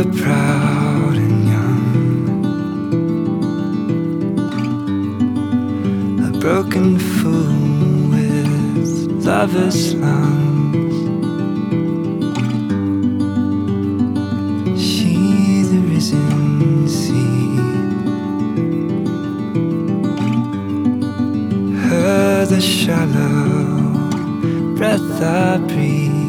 ever proud and young, a broken fool with lover's lungs. She the risen seed, her the shallow breath I breathe.